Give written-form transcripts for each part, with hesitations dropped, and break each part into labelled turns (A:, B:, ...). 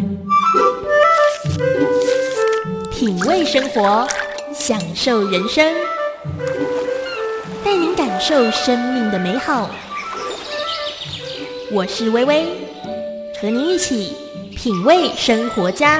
A: 品味生活，享受人生，带您感受生命的美好。我是薇薇，和您一起品味生活家。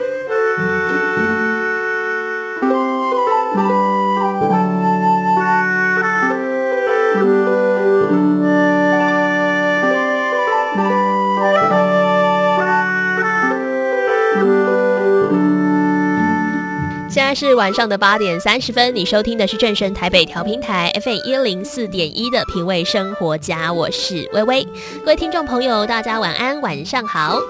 A: 现在是晚上的8点30分，你收听的是正声台北调频台 FM104.1 的品味生活家，我是薇薇。各位听众朋友，大家晚安，晚上好。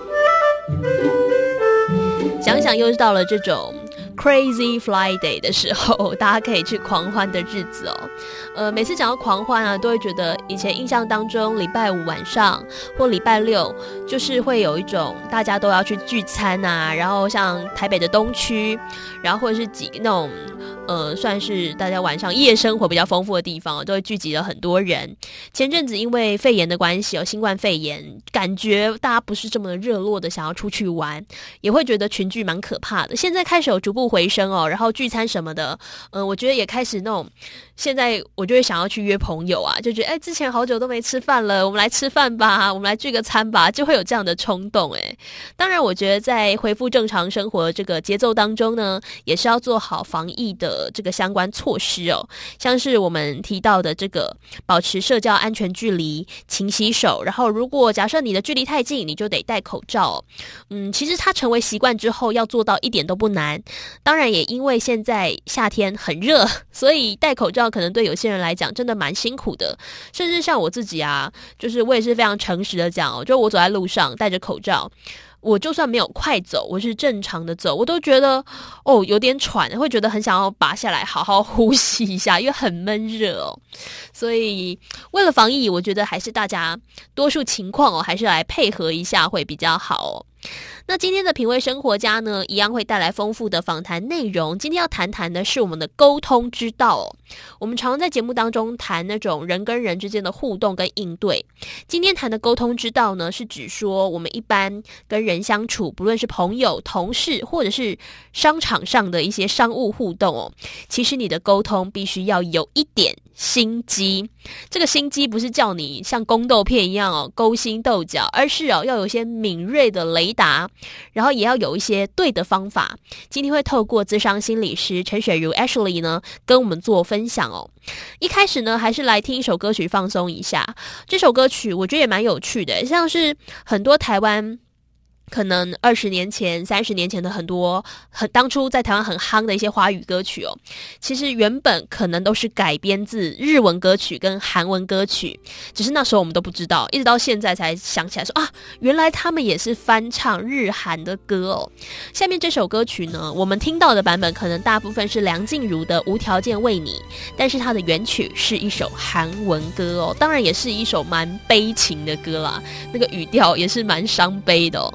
A: 想想又是到了这种 Crazy Friday 的时候，大家可以去狂欢的日子哦。每次讲到狂欢啊，都会觉得以前印象当中礼拜五晚上或礼拜六就是会有一种大家都要去聚餐啊，然后像台北的东区，然后或者是那种算是大家晚上夜生活比较丰富的地方都会聚集了很多人。前阵子因为肺炎的关系新冠肺炎，感觉大家不是这么热络的想要出去玩，也会觉得群聚蛮可怕的。现在开始有逐步回升然后聚餐什么的，我觉得也开始那种，现在我就会想要去约朋友啊，就觉得之前好久都没吃饭了，我们来吃饭吧，我们来聚个餐吧，就会有这样的冲动当然我觉得在恢复正常生活这个节奏当中呢，也是要做好防疫的这个相关措施像是我们提到的这个保持社交安全距离，勤洗手，然后如果假设你的距离太近，你就得戴口罩其实它成为习惯之后要做到一点都不难。当然也因为现在夏天很热，所以戴口罩可能对有些人来讲真的蛮辛苦的。甚至像我自己啊，就是我也是非常诚实的讲就我走在路上戴着口罩，我就算没有快走，我是正常的走，我都觉得有点喘，会觉得很想要拔下来好好呼吸一下，因为很闷热所以为了防疫，我觉得还是大家多数情况还是来配合一下会比较好那今天的品味生活家呢，一样会带来丰富的访谈内容。今天要谈的是我们的沟通之道我们常在节目当中谈那种人跟人之间的互动跟应对。今天谈的沟通之道呢，是指说我们一般跟人相处，不论是朋友、同事，或者是商场上的一些商务互动其实你的沟通必须要有一点心机。这个心机不是叫你像宫斗片一样勾心斗角，而是要有一些敏锐的雷达，然后也要有一些对的方法。今天会透过諮商心理师陈雪如 Ashley 呢跟我们做分享一开始呢，还是来听一首歌曲放松一下。这首歌曲我觉得也蛮有趣的，像是很多台湾可能20年前、30年前的当初在台湾很夯的一些华语歌曲其实原本可能都是改编自日文歌曲跟韩文歌曲，只是那时候我们都不知道，一直到现在才想起来说原来他们也是翻唱日韩的歌下面这首歌曲呢，我们听到的版本可能大部分是梁静茹的《无条件为你》，但是它的原曲是一首韩文歌当然也是一首蛮悲情的歌啦，那个语调也是蛮伤悲的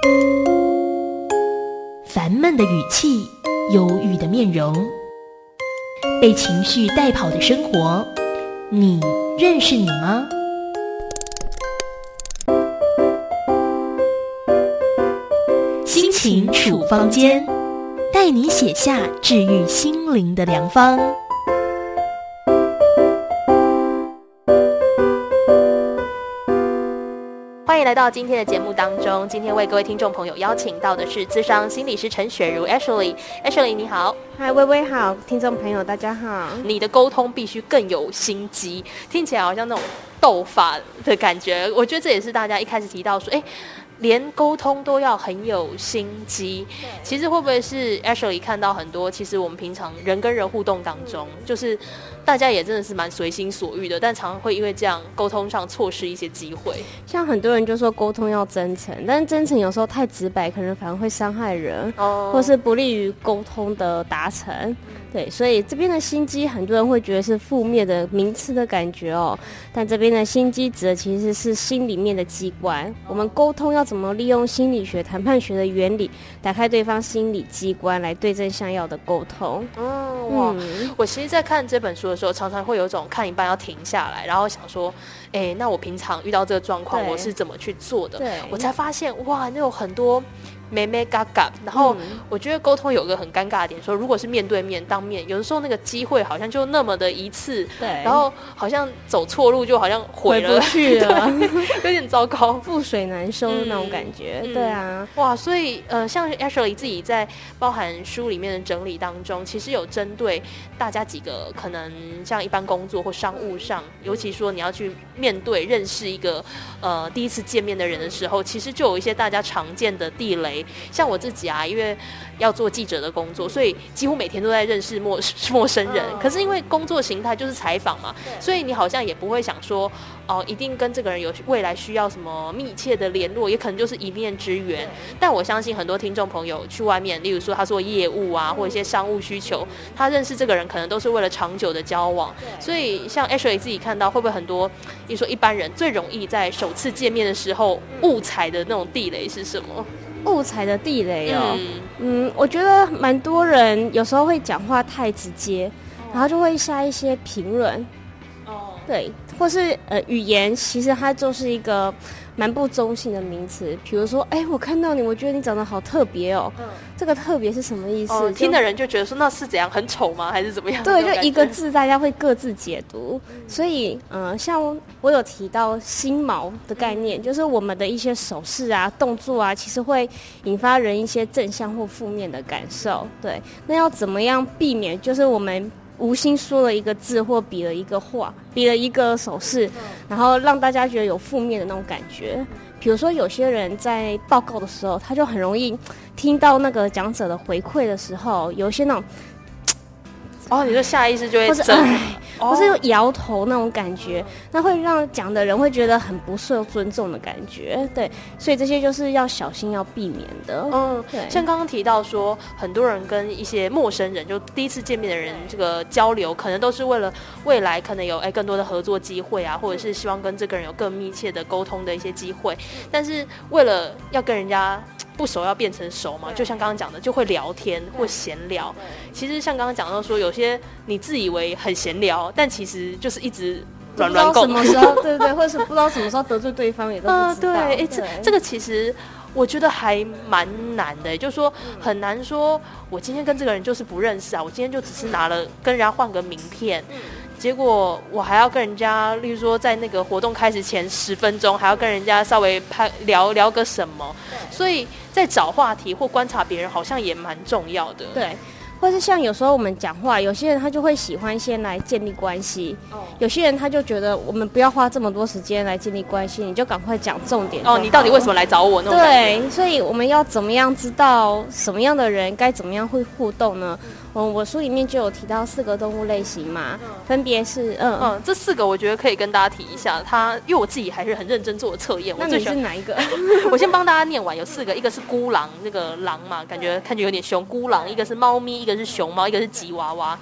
B: 烦闷的语气，忧郁的面容，被情绪带跑的生活，你认识你吗？心情处方间，带你写下治愈心灵的良方。
A: 欢迎来到今天的节目当中。今天为各位听众朋友邀请到的是咨商心理师陈雪茹 Ashley 你好。
C: 嗨，微微好，听众朋友大家好。
A: 你的沟通必须更有心机，听起来好像那种斗法的感觉。我觉得这也是大家一开始提到说，连沟通都要很有心机。其实会不会是 Ashley 看到很多，其实我们平常人跟人互动当中，就是大家也真的是蛮随心所欲的，但常常会因为这样沟通上错失一些机会。
C: 像很多人就说沟通要真诚，但是真诚有时候太直白，可能反而会伤害人，或是不利于沟通的达成。对，所以这边的心机，很多人会觉得是负面的名词的感觉哦。但这边的心机指的其实是心里面的机关。我们沟通要怎么利用心理学、谈判学的原理，打开对方心理机关，来对症下药的沟通。
A: 我其实在看这本书的时候，常常会有一种看一半要停下来，然后想说，那我平常遇到这个状况，我是怎么去做的？我才发现，哇，那有很多妹妹嘎嘎。然后我觉得沟通有个很尴尬的点，说如果是面对面当面，有的时候那个机会好像就那么的一次，然后好像走错路就好像毁了，
C: 回不去了
A: 有点糟糕，
C: 覆水难收的那种感觉。对啊，
A: 哇，所以像 Ashley 自己在包含书里面的整理当中，其实有针对大家几个可能像一般工作或商务上，尤其说你要去面对认识一个第一次见面的人的时候，其实就有一些大家常见的地雷。像我自己啊，因为要做记者的工作，所以几乎每天都在认识陌生人。可是因为工作形态就是采访嘛，所以你好像也不会想说一定跟这个人有未来需要什么密切的联络，也可能就是一面之缘。但我相信很多听众朋友去外面，例如说他做业务啊，或者一些商务需求，他认识这个人可能都是为了长久的交往。所以像 Ashley 自己看到，会不会很多，比如说一般人最容易在首次见面的时候误踩的那种地雷是什么？
C: 误踩的地雷我觉得蛮多人有时候会讲话太直接，然后就会下一些评论，对，或是语言其实它就是一个蛮不中性的名词。比如说，我看到你，我觉得你长得好特别哦。这个特别是什么意思？
A: 听的人就觉得说那是怎样，很丑吗？还是怎么样？
C: 对，就一个字，大家会各自解读。所以，像我有提到心锚的概念，就是我们的一些手势啊、动作啊，其实会引发人一些正向或负面的感受。对，那要怎么样避免？就是我们无心说了一个字或比了一个话，比了一个手势，然后让大家觉得有负面的那种感觉。比如说有些人在报告的时候，他就很容易听到那个讲者的回馈的时候，有些那种
A: 你说下意识就会
C: 或是摇头那种感觉，那会让讲的人会觉得很不受尊重的感觉。对，所以这些就是要小心要避免的。
A: 对，像刚刚提到说，很多人跟一些陌生人，就第一次见面的人，这个交流可能都是为了未来可能有更多的合作机会啊，或者是希望跟这个人有更密切的沟通的一些机会。但是为了要跟人家不熟要变成熟嘛，就像刚刚讲的，就会聊天或闲聊。其实像刚刚讲到说，有些你自以为很闲聊，但其实就是一直软软拱，
C: 不知道什么时候对，或者是不知道什么时候得罪对方也都不知道。
A: 对，这个其实我觉得还蛮难的，就是说很难说我今天跟这个人就是不认识啊，我今天就只是拿了跟人家换个名片，结果我还要跟人家，例如说在那个活动开始前10分钟，还要跟人家稍微聊个什么，所以在找话题或观察别人好像也蛮重要的。
C: 对，或是像有时候我们讲话，有些人他就会喜欢先来建立关系，有些人他就觉得我们不要花这么多时间来建立关系，你就赶快讲重点。
A: 你到底为什么来找我那种感觉？
C: 对，所以我们要怎么样知道什么样的人该怎么样会互动呢？我书里面就有提到4个动物类型嘛，分别是
A: 这4个我觉得可以跟大家提一下。因为我自己还是很认真做的测验。
C: 那你是哪一个？
A: 我先帮大家念完，有4个，一个是孤狼，那个狼嘛，看着有点凶，孤狼；一个是猫咪，一个是熊猫，一个是吉娃娃。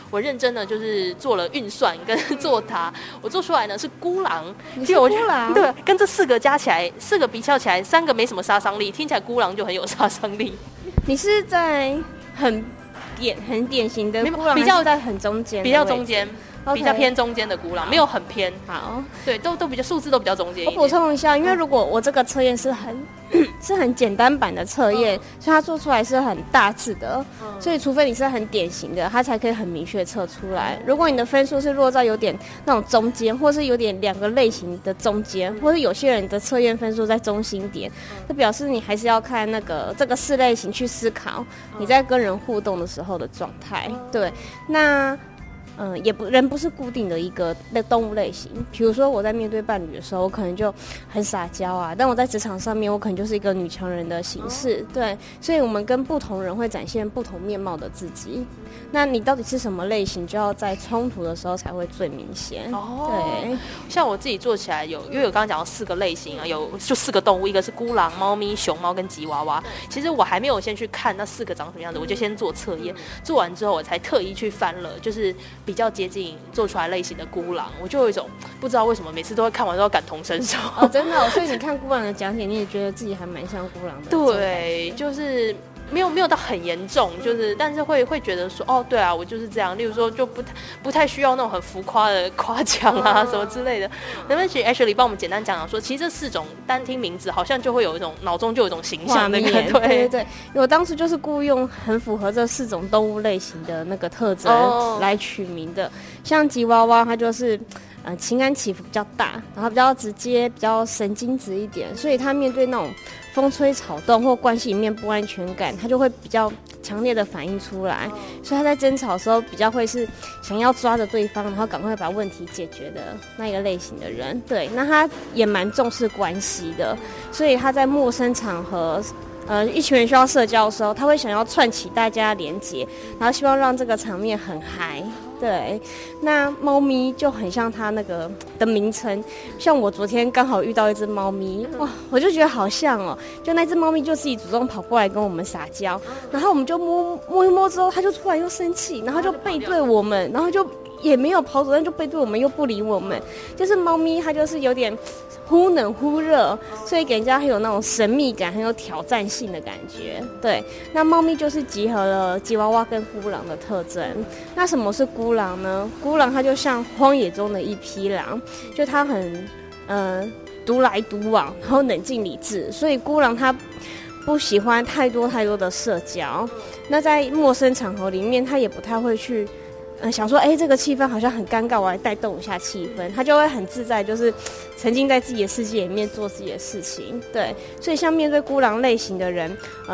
A: 我认真的就是做了运算跟作答，我做出来呢是孤狼。
C: 你是孤狼？
A: 对，跟这4个加起来，4个比较起来，3个没什么杀伤力，听起来孤狼就很有杀伤力。
C: 你是在很典型的孤狼，
A: 比较
C: 在很中间，
A: 比较中间。
C: Okay.
A: 比较偏中间的孤狼，没有很偏。
C: 好，
A: 对，都比较数字都比较中间一点。
C: 我补充一下，因为如果我这个测验是很简单版的测验，所以它做出来是很大致的，所以除非你是很典型的，它才可以很明确测出来。如果你的分数是落在有点那种中间，或是有点2个类型的中间，或是有些人的测验分数在中心点，这表示你还是要看这个4类型去思考你在跟人互动的时候的状态。对，那。人不是固定的一个动物类型。比如说我在面对伴侣的时候，我可能就很撒娇啊，但我在职场上面，我可能就是一个女强人的形式。对，所以我们跟不同人会展现不同面貌的自己。那你到底是什么类型，就要在冲突的时候才会最明显。对，
A: 像我自己做起来因为我刚刚讲到4个类型啊，就4个动物，一个是孤狼、猫咪、熊猫跟吉娃娃。其实我还没有先去看那4个长什么样子，我就先做测验，做完之后我才特意去翻了，就是比较接近做出来类型的孤狼，我就有一种不知道为什么每次都会看完都要感同身受。
C: 真的所以你看孤狼的讲解，你也觉得自己还蛮像孤狼的。
A: 对，就是没有到很严重，就是但是会觉得说对啊，我就是这样。例如说就不太需要那种很浮夸的夸奖啊什么之类的。能不能请 Ashley 帮我们简单讲说，其实这4种单听名字好像就会有一种脑中就有一种形象的感觉。
C: 对，我当时就是故意用很符合这4种动物类型的那个特征来取名的。像吉娃娃，它就是情感起伏比较大，然后比较直接，比较神经质一点，所以他面对那种风吹草动或关系里面不安全感，他就会比较强烈的反应出来。所以他在争吵的时候比较会是想要抓着对方，然后赶快把问题解决的那一个类型的人。对，那他也蛮重视关系的，所以他在陌生场合一群人需要社交的时候，他会想要串起大家的连结，然后希望让这个场面很嗨。对，那猫咪就很像它那个的名称，像我昨天刚好遇到一只猫咪，哇，我就觉得好像就那只猫咪就自己主动跑过来跟我们撒娇，然后我们就摸一摸之后，它就突然又生气，然后就背对我们，然后就也没有跑走，但就背对我们又不理我们，就是猫咪它就是有点忽冷忽热，所以给人家很有那种神秘感，很有挑战性的感觉。对，那猫咪就是集合了吉娃娃跟孤狼的特征。那什么是孤狼呢？孤狼它就像荒野中的一匹狼，就它很独来独往，然后冷静理智，所以孤狼它不喜欢太多的社交。那在陌生场合里面，它也不太会去想说这个气氛好像很尴尬，我来带动一下气氛，他就会很自在，就是沉浸在自己的世界里面做自己的事情。对，所以像面对孤狼类型的人，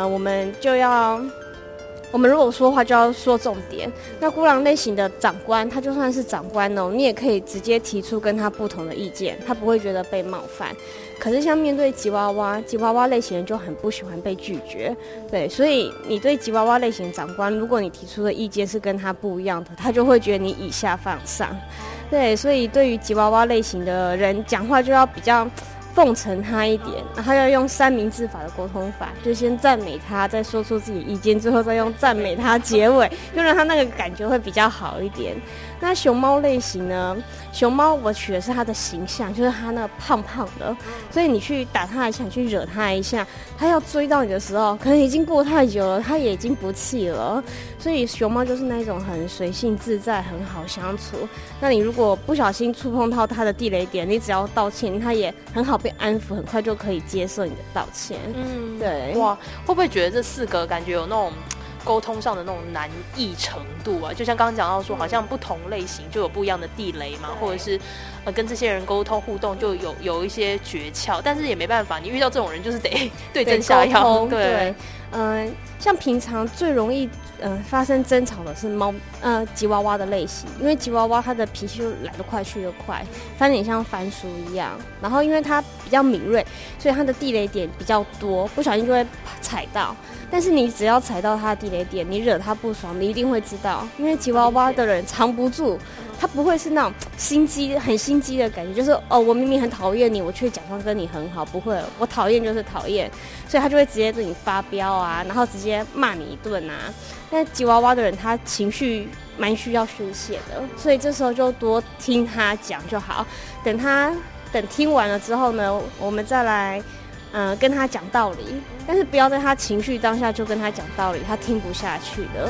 C: 我们如果说话就要说重点。那孤狼类型的长官，他就算是长官你也可以直接提出跟他不同的意见，他不会觉得被冒犯。可是像面对吉娃娃类型人就很不喜欢被拒绝。对，所以你对吉娃娃类型的长官，如果你提出的意见是跟他不一样的，他就会觉得你以下犯上。对，所以对于吉娃娃类型的人讲话就要比较奉承他一点，然后要用3明治法的沟通法，就先赞美他，再说出自己意见，最后再用赞美他结尾，就让他那个感觉会比较好一点。那熊猫类型呢？熊猫我取的是它的形象，就是它那个胖胖的，所以你去打它一下，你去惹它一下，它要追到你的时候，可能已经过太久了，它也已经不气了。所以熊猫就是那种很随性自在，很好相处。那你如果不小心触碰到它的地雷点，你只要道歉，它也很好被安抚，很快就可以接受你的道歉。对。哇，
A: 会不会觉得这4个感觉有那种沟通上的那种难易程度啊？就像刚刚讲到说，好像不同类型就有不一样的地雷嘛，或者是跟这些人沟通互动就有一些诀窍，但是也没办法，你遇到这种人就是得对症下药。对，
C: 像平常最容易发生争吵的是吉娃娃的类型，因为吉娃娃它的脾气就来得快去得快，翻脸像翻书一样，然后因为它比较敏锐，所以它的地雷点比较多，不小心就会踩到。但是你只要踩到它的地雷点，你惹它不爽，你一定会知道，因为吉娃娃的人藏不住，他不会是那种很心机的感觉，就是我明明很讨厌你，我却假装跟你很好，不会，我讨厌就是讨厌，所以他就会直接对你发飙啊，然后直接骂你一顿啊。但吉娃娃的人他情绪蛮需要宣泄的，所以这时候就多听他讲就好。等听完了之后呢，我们再来跟他讲道理，但是不要在他情绪当下就跟他讲道理，他听不下去的。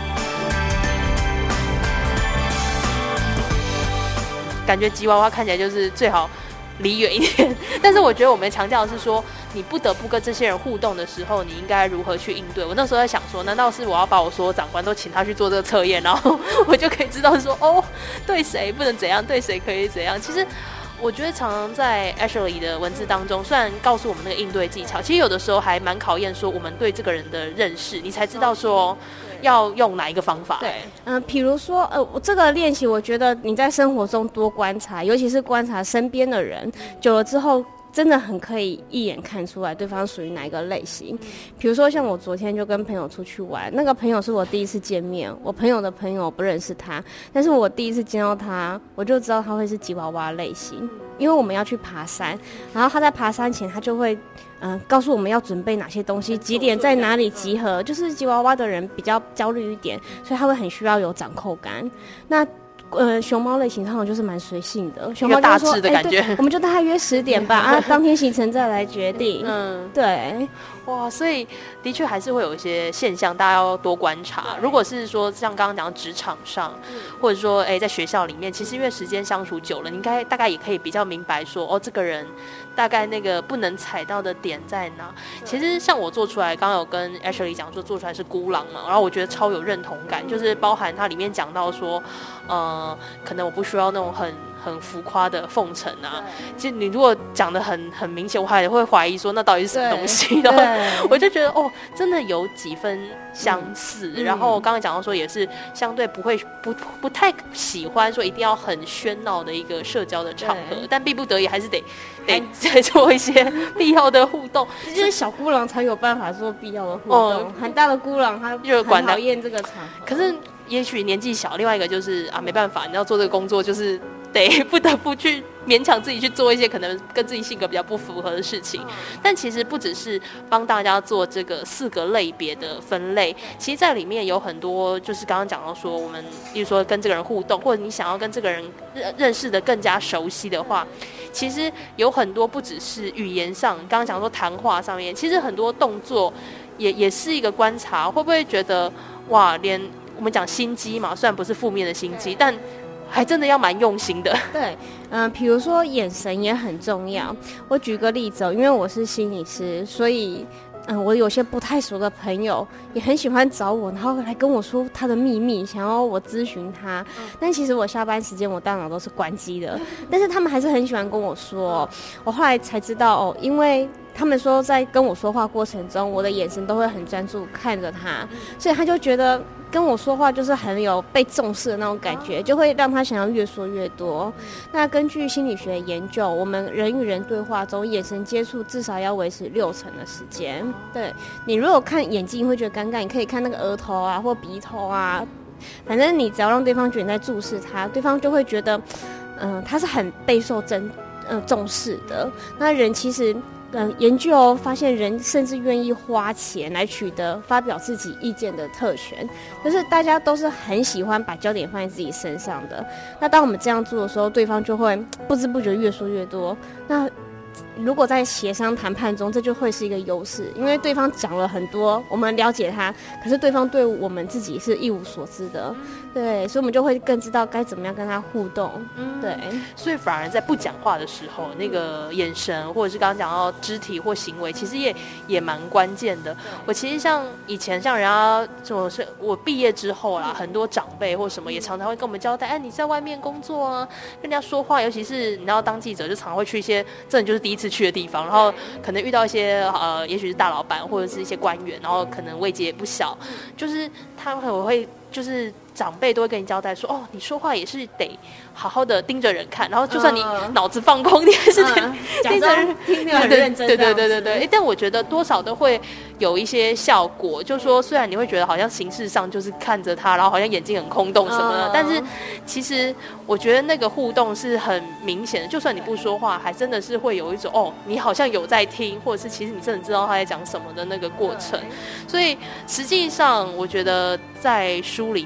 A: 感觉吉娃娃看起来就是最好离远一点，但是我觉得我们强调的是说，你不得不跟这些人互动的时候，你应该如何去应对。我那时候在想说，难道是我要把我所有长官都请他去做这个测验，然后我就可以知道说，哦，对谁不能怎样，对谁可以怎样？其实我觉得常常在 Ashley 的文字当中，虽然告诉我们那个应对技巧，其实有的时候还蛮考验说我们对这个人的认识，你才知道说要用哪一个方法。
C: 对，比如说，我这个练习，我觉得你在生活中多观察，尤其是观察身边的人，久了之后，真的很可以一眼看出来对方属于哪一个类型。比如说，像我昨天就跟朋友出去玩，那个朋友是我第一次见面，我朋友的朋友不认识他，但是我第一次见到他，我就知道他会是吉娃娃类型，因为我们要去爬山，然后他在爬山前，他就会告诉我们要准备哪些东西，几点在哪里集合。就是吉娃娃的人比较焦虑一点，所以他会很需要有掌控感。那熊猫类型通常就是蛮随性的，熊猫就说
A: 大致的感觉，
C: 我们就大概约10点吧，当天行程再来决定。对。
A: 哇，所以的确还是会有一些现象，大家要多观察。如果是说像刚刚讲的职场上，或者说在学校里面，其实因为时间相处久了，你应该大概也可以比较明白说，哦，这个人大概那个不能踩到的点在哪。其实像我做出来，刚刚有跟 Ashley 讲说做出来是孤狼嘛，然后我觉得超有认同感，就是包含它里面讲到说，可能我不需要那种很浮夸的奉承啊。其实你如果讲得很明显，我还会怀疑说那到底是什么东西。然后我就觉得哦，真的有几分相似。然后刚刚讲到说也是相对不太喜欢说一定要很喧闹的一个社交的场合，但逼不得已还是得做一些必要的互动。
C: 就是小孤狼才有办法做必要的互动，很大的孤狼他就很讨厌这个场合。
A: 可是也许年纪小，另外一个就是没办法，你要做这个工作就是不得不去勉强自己去做一些可能跟自己性格比较不符合的事情。但其实不只是帮大家做这个4个类别的分类，其实在里面有很多就是刚刚讲到说我们例如说跟这个人互动，或者你想要跟这个人认识的更加熟悉的话，其实有很多不只是语言上，刚刚讲说谈话上面，其实很多动作也是一个观察。会不会觉得哇，连我们讲心机嘛，虽然不是负面的心机，但还真的要蛮用心的。
C: 对，比如说眼神也很重要。我举个例子，因为我是心理师，所以我有些不太熟的朋友也很喜欢找我，然后来跟我说他的秘密，想要我咨询他。但其实我下班时间我大脑都是关机的，但是他们还是很喜欢跟我说。我后来才知道因为他们说在跟我说话过程中，我的眼神都会很专注看着他，所以他就觉得跟我说话就是很有被重视的那种感觉，就会让他想要越说越多。那根据心理学研究，我们人与人对话中，眼神接触至少要维持60%的时间。对，你如果看眼睛会觉得尴尬，你可以看那个额头啊或鼻头啊，反正你只要让对方觉得你在注视他，对方就会觉得他是很备受重视的。那人其实研究发现，人甚至愿意花钱来取得发表自己意见的特权，就是大家都是很喜欢把焦点放在自己身上的。那当我们这样做的时候，对方就会不知不觉越说越多。那如果在协商谈判中，这就会是一个优势，因为对方讲了很多，我们了解他，可是对方对我们自己是一无所知的。对，所以我们就会更知道该怎么样跟他互动。对，
A: 所以反而在不讲话的时候，那个眼神或者是刚刚讲到肢体或行为，其实也蛮关键的。我其实像以前像人家就是我毕业之后啦，很多长辈或什么也常常会跟我们交代，你在外面工作啊，跟人家说话，尤其是你要当记者，就常常会去一些真的就是第一次去的地方，然后可能遇到一些也许是大老板或者是一些官员，然后可能位阶也不小，就是他们会就是长辈都会跟你交代说，你说话也是得好好的盯着人看，然后就算你脑子放空，你还是得盯着人
C: 听得很认真。
A: 对。但我觉得多少都会有一些效果，就是说虽然你会觉得好像形式上就是看着他，然后好像眼睛很空洞什么的，但是其实我觉得那个互动是很明显的，就算你不说话，还真的是会有一种你好像有在听，或者是其实你真的知道他在讲什么的那个过程。所以实际上我觉得在书里面虽然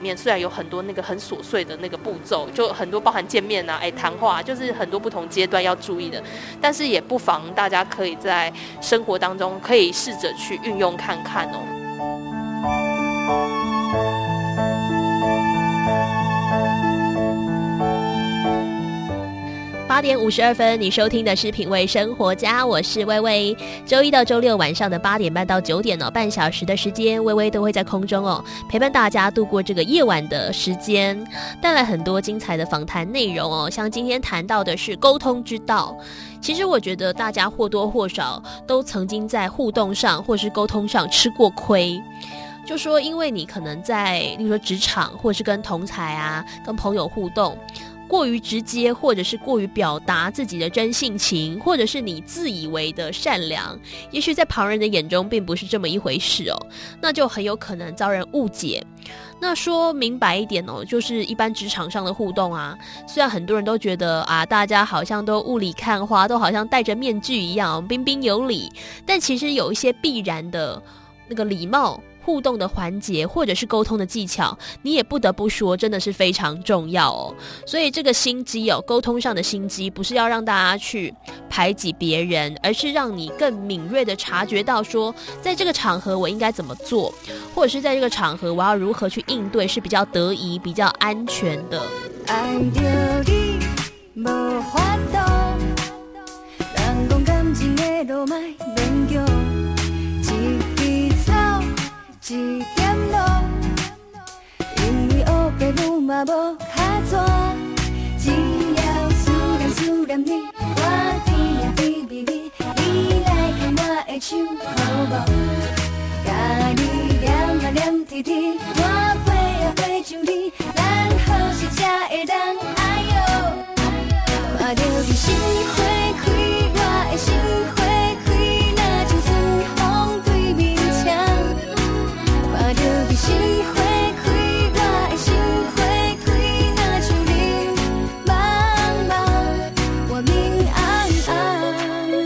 A: 有很多那个很琐碎的那个步骤，就很多包含见面啊、谈话，就是很多不同阶段要注意的。但是也不妨大家可以在生活当中可以试着去运用看看哦。8点52分，你收听的是品味生活家，我是薇薇。周一到周六晚上的8点半到9点哦，半小时的时间，薇薇都会在空中哦，陪伴大家度过这个夜晚的时间，带来很多精彩的访谈内容哦。像今天谈到的是沟通之道，其实我觉得大家或多或少都曾经在互动上或是沟通上吃过亏。就说因为你可能在例如说职场或是跟同侪啊、跟朋友互动过于直接，或者是过于表达自己的真性情，或者是你自以为的善良，也许在旁人的眼中并不是这么一回事哦，那就很有可能遭人误解。那说明白一点哦，就是一般职场上的互动啊，虽然很多人都觉得啊，大家好像都雾里看花，都好像戴着面具一样彬彬有礼，但其实有一些必然的那个礼貌互动的环节，或者是沟通的技巧，你也不得不说真的是非常重要哦。所以这个心机哦，沟通上的心机不是要让大家去排挤别人，而是让你更敏锐的察觉到说，在这个场合我应该怎么做，或者是在这个场合我要如何去应对是比较得宜比较安全的。爱着你没法度，人讲感情的路别勉强，一点路，因为黑白母嘛无卡纸，只要思念你，我甜呀甜蜜蜜，你来牵我的手好无？甲你念啊念甜甜，我飞啊飞像你，咱好势才会当哎呦，看着你心花开，我的心花开，那就春风对面墙。看着你心花开，我的心花开，那像林茫茫，我明暗暗。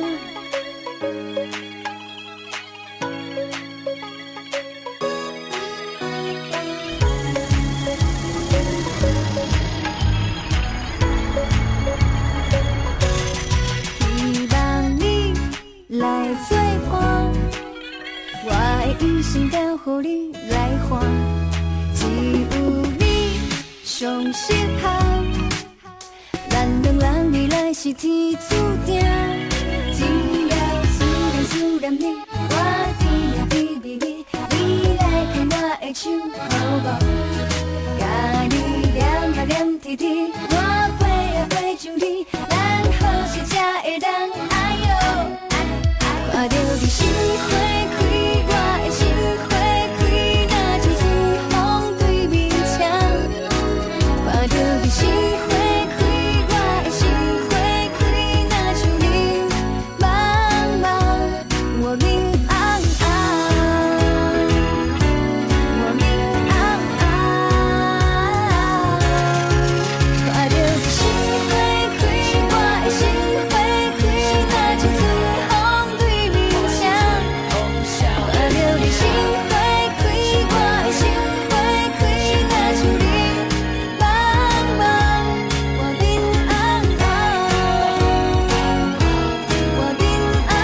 A: 希望你来作伴，我的一生交予你来换，只有你上适合，咱两人未来是天注定，只要思念你，我甜呀甜蜜蜜，你来牵我的手好无？甲你念啊念甜甜，我飞啊飞像你，咱好势才会当哎呦，看着你心花开，我的心花开，那就春风对面墙。看着你心花开，我的心花开，那像林茫茫，我明暗暗，我明暗暗。看着你心花开，我的心花开，那就春风对面墙。看着你心花开，我的心花开，那像林茫茫，我明暗暗，我明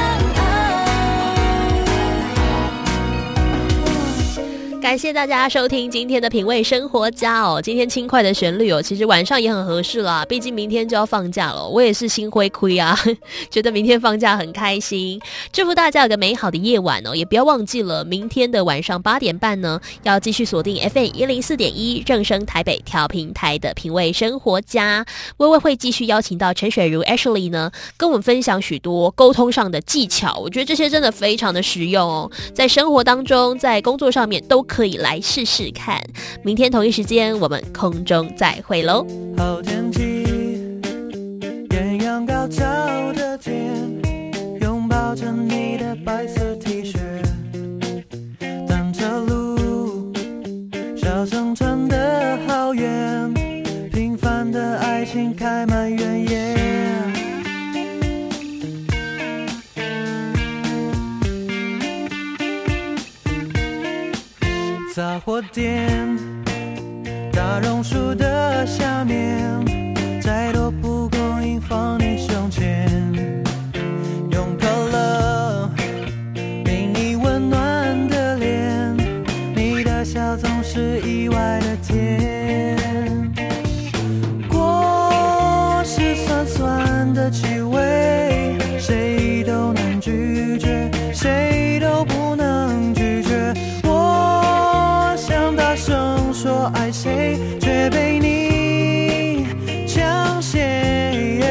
A: 暗暗。感谢大家收听今天的品味生活家哦，今天轻快的旋律哦，其实晚上也很合适啦，毕竟明天就要放假了，我也是心灰灰啊，觉得明天放假很开心，祝福大家有个美好的夜晚哦，也不要忘记了明天的晚上8点半呢，要继续锁定 FM104.1正声台北调频台的品味生活家，薇薇会继续邀请到陈雪茹 Ashley 呢，跟我们分享许多沟通上的技巧，我觉得这些真的非常的实用哦，在生活当中在工作上面都可以来试试看。明天同一时间我们空中再会咯。好天气，艳阳高照的天，拥抱着你的白色 T 恤，单车路，小城村的好远，平凡的爱情开满原野。杂货店，
D: 大榕树的下面，再多蒲公英放你胸前，拥抱了给你温暖的脸，你的笑总是意外的甜，果实酸酸的气味，谁都能拒绝，谁都不能拒绝，我想大声说爱谁，却被你抢先，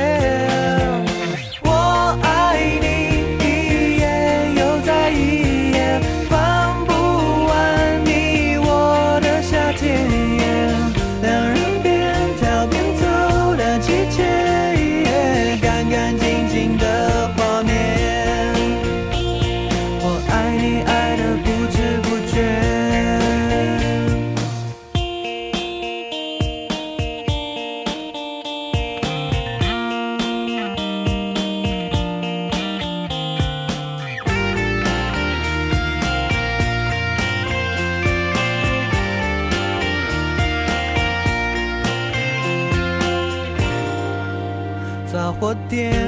D: 我爱你一夜又再一夜，放不完你我的夏天，两人边跳边走的季节，干干净净的画面，我爱你爱得不知不觉。杂货店